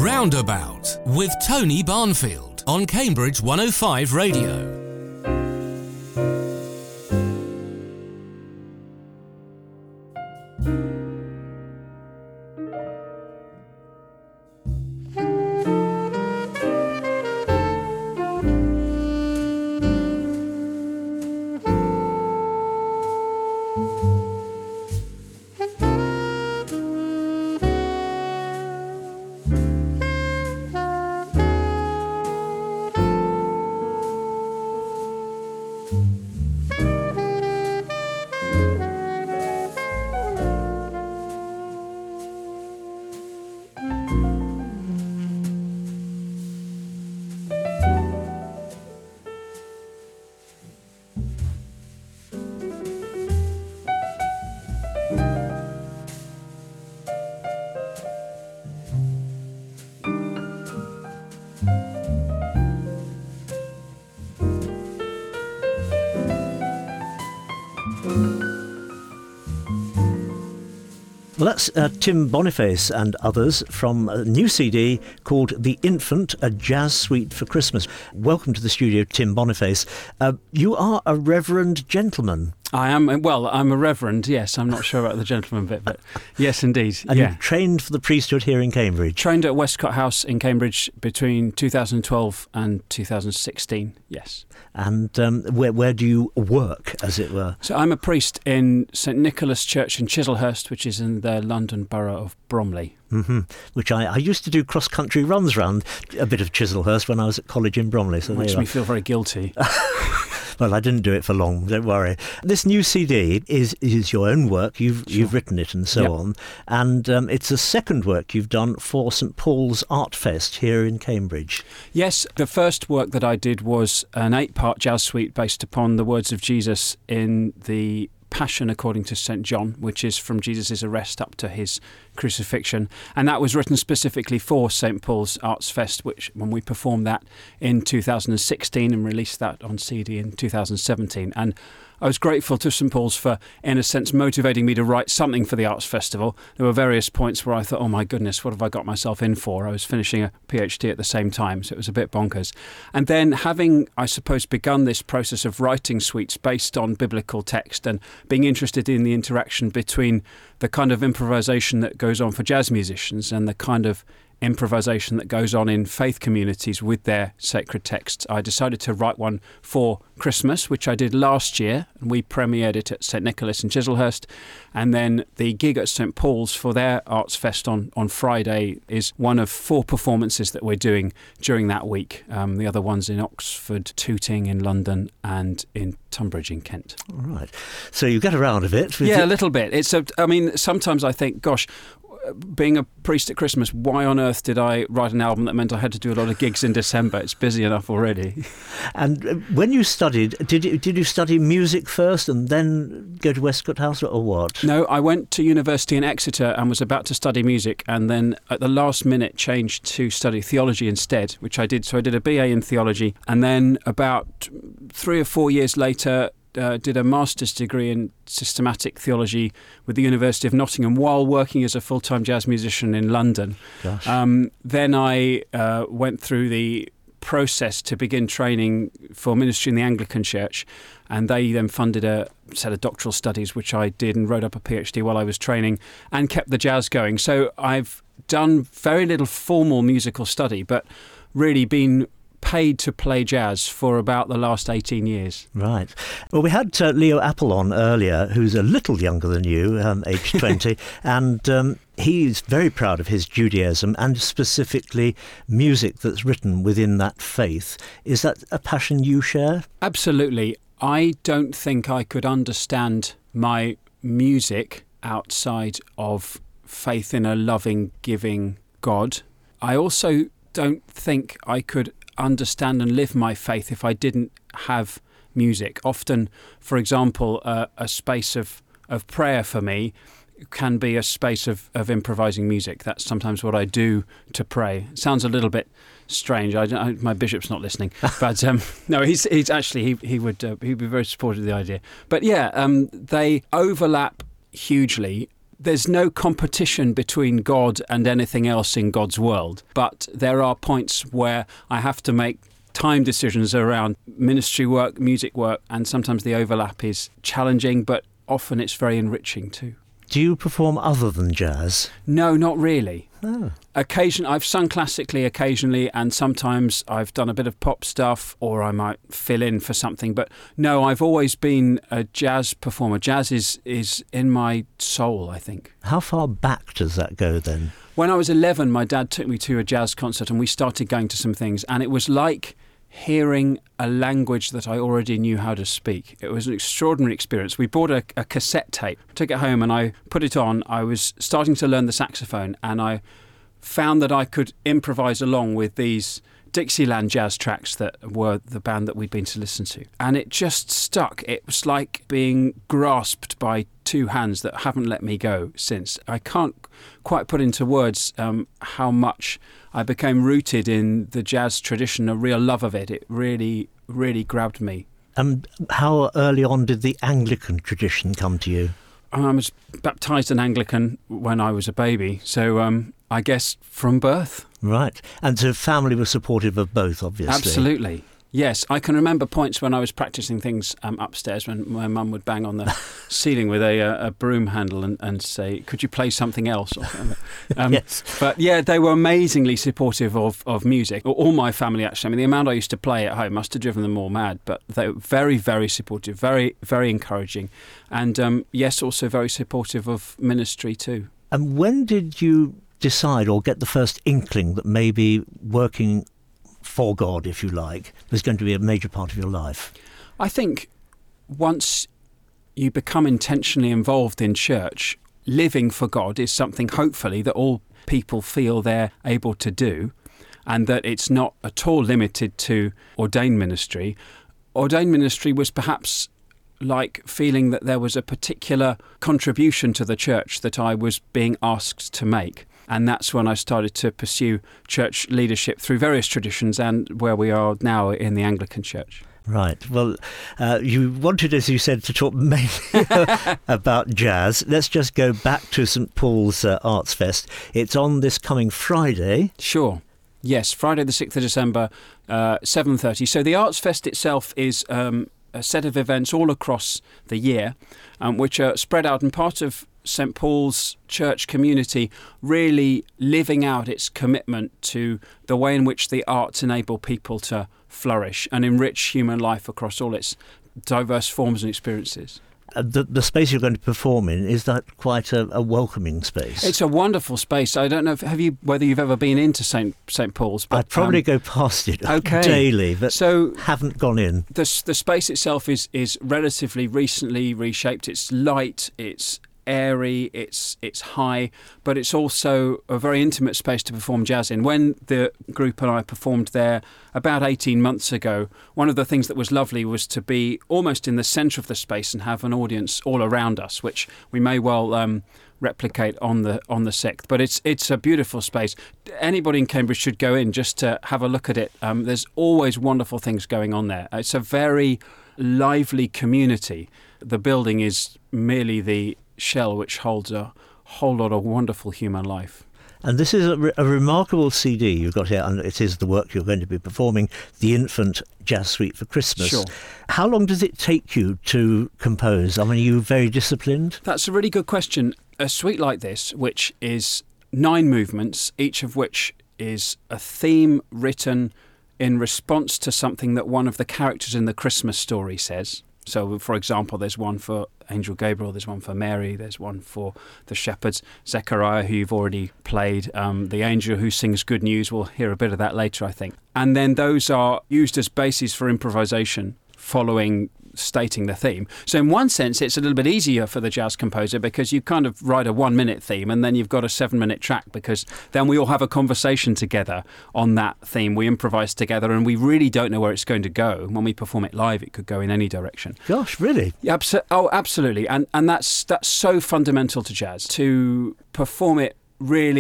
Roundabout with Tony Barnfield on Cambridge 105 Radio. Well, that's Tim Boniface and others from a new CD called The Infant, a Jazz Suite for Christmas. Welcome to the studio, Tim Boniface. You are a reverend gentleman. I am. Well, I'm a reverend, yes. I'm not sure about the gentleman bit, but yes, indeed. And you trained for the priesthood here in Cambridge? Trained at Westcott House in Cambridge between 2012 and 2016, yes. And where do you work, as it were? So I'm a priest in St Nicholas Church in Chislehurst, which is in the London borough of Bromley. Mm-hmm. Which I used to do cross-country runs round a bit of Chislehurst when I was at college in Bromley. So makes me feel very guilty. Well, I didn't do it for long, don't worry. This new CD is your own work. You've written it and so on. And it's the second work you've done for St Paul's Art Fest here in Cambridge. Yes, the first work that I did was an 8-part jazz suite based upon the words of Jesus in the Passion according to St John, which is from Jesus' arrest up to his crucifixion, and that was written specifically for St Paul's Arts Fest, which when we performed that in 2016 and released that on CD in 2017. And I was grateful to St Paul's for, in a sense, motivating me to write something for the Arts Festival. There were various points where I thought, oh my goodness, what have I got myself in for? I was finishing a PhD at the same time, so it was a bit bonkers. And then having, I suppose, begun this process of writing suites based on biblical text and being interested in the interaction between the kind of improvisation that goes on for jazz musicians and the kind of improvisation that goes on in faith communities with their sacred texts, I decided to write one for Christmas, which I did last year, and we premiered it at St Nicholas in Chislehurst. And then the gig at St Paul's for their Arts Fest on Friday is one of 4 performances that we're doing during that week. The other one's in Oxford, Tooting in London, and in Tunbridge in Kent. All right. So you get around a bit. Yeah, a little bit. Sometimes I think, gosh, being a priest at Christmas, why on earth did I write an album that meant I had to do a lot of gigs in December? It's busy enough already. And when you studied, did you study music first and then go to Westcott House or what? No, I went to university in Exeter and was about to study music, and then at the last minute changed to study theology instead, which I did. So I did a BA in theology, and then about 3 or 4 years later did a master's degree in systematic theology with the University of Nottingham while working as a full-time jazz musician in London. Then I went through the process to begin training for ministry in the Anglican Church, and they then funded a set of doctoral studies, which I did, and wrote up a PhD while I was training and kept the jazz going. So I've done very little formal musical study, but really been paid to play jazz for about the last 18 years. Right. Well, we had Leo Apple on earlier, who's a little younger than you, age 20, and he's very proud of his Judaism and specifically music that's written within that faith. Is that a passion you share? Absolutely. I don't think I could understand my music outside of faith in a loving, giving God. I also don't think I could understand and live my faith if I didn't have music. Often, for example, a space of prayer for me can be a space of improvising music. That's sometimes what I do to pray. It sounds a little bit strange. My bishop's not listening, but no, he's actually he'd be very supportive of the idea. But yeah, they overlap hugely. there's no competition between God and anything else in God's world, but there are points where I have to make time decisions around ministry work, music work, and sometimes the overlap is challenging, but often it's very enriching too. Do you perform other than jazz? No, not really. Oh. I've sung classically occasionally, and sometimes I've done a bit of pop stuff, or I might fill in for something. But no, I've always been a jazz performer. Jazz is in my soul, I think. How far back does that go then? When I was 11, my dad took me to a jazz concert, and we started going to some things, and it was like hearing a language that I already knew how to speak. It was an extraordinary experience. We bought a cassette tape, took it home, and I put it on. I was starting to learn the saxophone, and I found that I could improvise along with these Dixieland jazz tracks that were the band that we'd been to listen to. And it just stuck. It was like being grasped by two hands that haven't let me go since. I can't quite put into words how much I became rooted in the jazz tradition, a real love of it. It really, really grabbed me. And how early on did the Anglican tradition come to you? I was baptised an Anglican when I was a baby, so I guess from birth. Right. And so family was supportive of both, obviously. Absolutely. Yes, I can remember points when I was practising things upstairs when my mum would bang on the ceiling with a broom handle and say, could you play something else? Yes. But yeah, they were amazingly supportive of music. All my family, actually. I mean, the amount I used to play at home must have driven them all mad, but they were very, very supportive, very, very encouraging. And yes, also very supportive of ministry too. And when did you decide or get the first inkling that maybe working for God, if you like, was going to be a major part of your life? I think once you become intentionally involved in church, living for God is something, hopefully, that all people feel they're able to do, and that it's not at all limited to ordained ministry. Ordained ministry was perhaps like feeling that there was a particular contribution to the church that I was being asked to make. And that's when I started to pursue church leadership through various traditions and where we are now in the Anglican Church. Right. Well, you wanted, as you said, to talk mainly about jazz. Let's just go back to St Paul's Arts Fest. It's on this coming Friday. Sure. Yes, Friday the 6th of December, 7:30. So the Arts Fest itself is a set of events all across the year, which are spread out, and part of St Paul's church community really living out its commitment to the way in which the arts enable people to flourish and enrich human life across all its diverse forms and experiences. The space you're going to perform in, is that quite a welcoming space? It's a wonderful space. I don't know whether you've ever been into St Paul's. But, I'd probably go past it daily, but haven't gone in. The space itself is relatively recently reshaped. It's light, it's airy, it's high, but it's also a very intimate space to perform jazz in. When the group and I performed there about 18 months ago, one of the things that was lovely was to be almost in the centre of the space and have an audience all around us, which we may well replicate on the 6th. But it's a beautiful space. Anybody in Cambridge should go in just to have a look at it. There's always wonderful things going on there. It's a very lively community. The building is merely the shell which holds a whole lot of wonderful human life. And this is a remarkable CD you've got here, and it is the work you're going to be performing, The Infant Jazz Suite for Christmas. Sure. How long does it take you to compose? I mean, are you very disciplined? That's a really good question. A suite like this, which is 9 movements, each of which is a theme written in response to something that one of the characters in the Christmas story says. So, for example, there's one for Angel Gabriel, there's one for Mary, there's one for the shepherds, Zechariah, who you've already played, the angel who sings good news. We'll hear a bit of that later, I think. And then those are used as bases for improvisation following stating the theme. So in one sense, it's a little bit easier for the jazz composer because you kind of write a 1-minute theme and then you've got a 7-minute track, because then we all have a conversation together on that theme. We improvise together and we really don't know where it's going to go. When we perform it live, it could go in any direction. Gosh, really? Absolutely. And that's so fundamental to jazz, to perform it really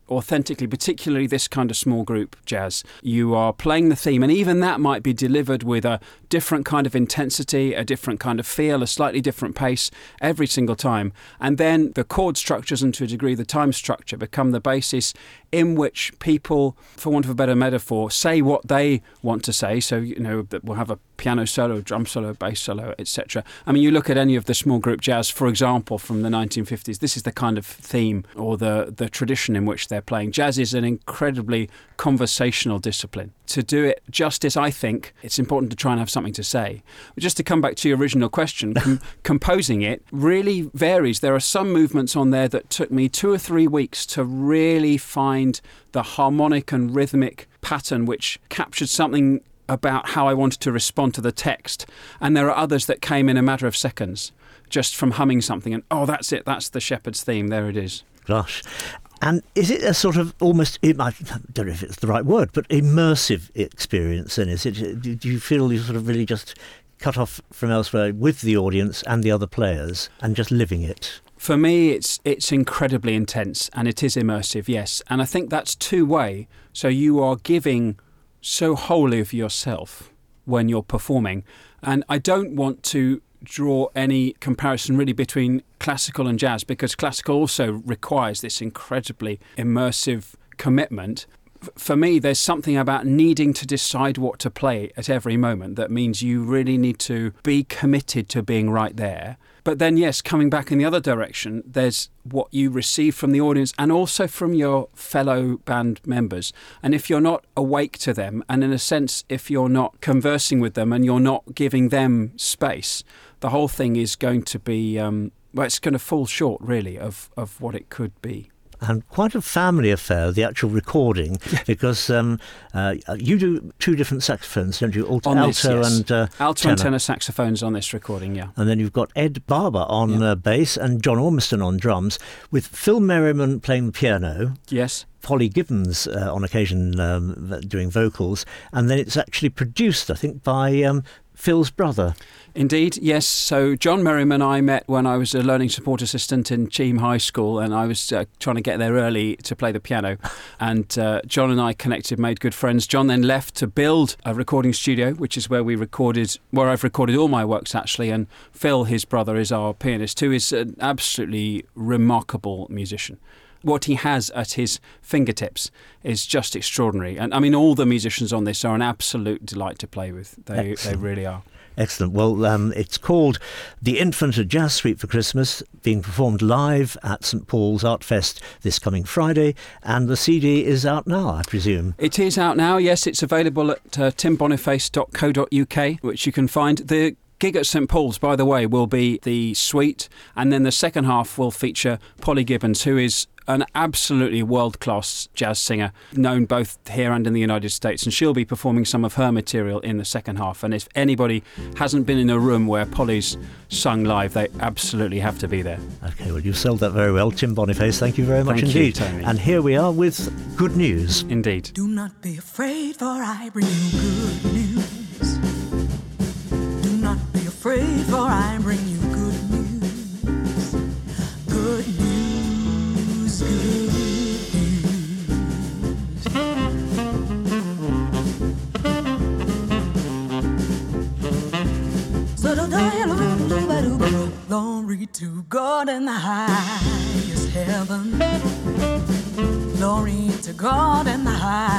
authentically, particularly this kind of small group jazz. You are playing the theme, and even that might be delivered with a different kind of intensity, a different kind of feel, a slightly different pace every single time. And then the chord structures and to a degree the time structure become the basis in which people, for want of a better metaphor, say what they want to say. So, we'll have a piano solo, drum solo, bass solo, etc. I mean, you look at any of the small group jazz, for example, from the 1950s, this is the kind of theme or the tradition in which they're playing. Jazz is an incredibly conversational discipline. To do it justice, I think, it's important to try and have something to say. But just to come back to your original question, composing it really varies. There are some movements on there that took me 2 or 3 weeks to really find the harmonic and rhythmic pattern which captured something about how I wanted to respond to the text. And there are others that came in a matter of seconds, just from humming something and, oh, that's it, that's the Shepherd's theme, there it is. Gosh. And is it a sort of almost, I don't know if it's the right word, but immersive experience then? Do you feel you sort of really just cut off from elsewhere with the audience and the other players and just living it? For me, it's incredibly intense and it is immersive, yes. And I think that's two-way. So you are giving so wholly of yourself when you're performing. And I don't want to draw any comparison really between classical and jazz, because classical also requires this incredibly immersive commitment. For me, there's something about needing to decide what to play at every moment that means you really need to be committed to being right there. But then, yes, coming back in the other direction, there's what you receive from the audience and also from your fellow band members. And if you're not awake to them, and in a sense, if you're not conversing with them and you're not giving them space, the whole thing is going to be, it's going to fall short, really, of what it could be. And quite a family affair, the actual recording, because you do 2 different saxophones, don't you? Alto yes. and alto and tenor saxophones on this recording, yeah. And then you've got Ed Barber on bass and John Ormiston on drums, with Phil Merriman playing the piano. Yes. Polly Gibbons on occasion doing vocals, and then it's actually produced, I think, by Phil's brother. Indeed, yes. So John Merriman I met when I was a learning support assistant in Cheam High School, and I was trying to get there early to play the piano. And John and I connected, made good friends. John then left to build a recording studio, which is where I've recorded all my works, actually. And Phil, his brother, is our pianist, who is an absolutely remarkable musician. What he has at his fingertips is just extraordinary. And I mean, all the musicians on this are an absolute delight to play with. They really are. Excellent. Well, it's called The Infant, a Jazz Suite for Christmas, being performed live at St Paul's Art Fest this coming Friday, and the CD is out now, I presume. It is out now, yes. It's available at timboniface.co.uk, which you can find. The gig at St Paul's, by the way, will be the suite, and then the second half will feature Polly Gibbons, who is an absolutely world-class jazz singer, known both here and in the United States, and she'll be performing some of her material in the second half. And if anybody hasn't been in a room where Polly's sung live, they absolutely have to be there. OK, well, you've sold that very well, Tim Boniface. Thank you very much indeed. Thank you, Tony. And here we are with good news. Indeed. Do not be afraid, for I bring you good news. Do not be afraid, for I bring you good news. Good news. Glory to God in the highest heaven. Glory to God in the highest.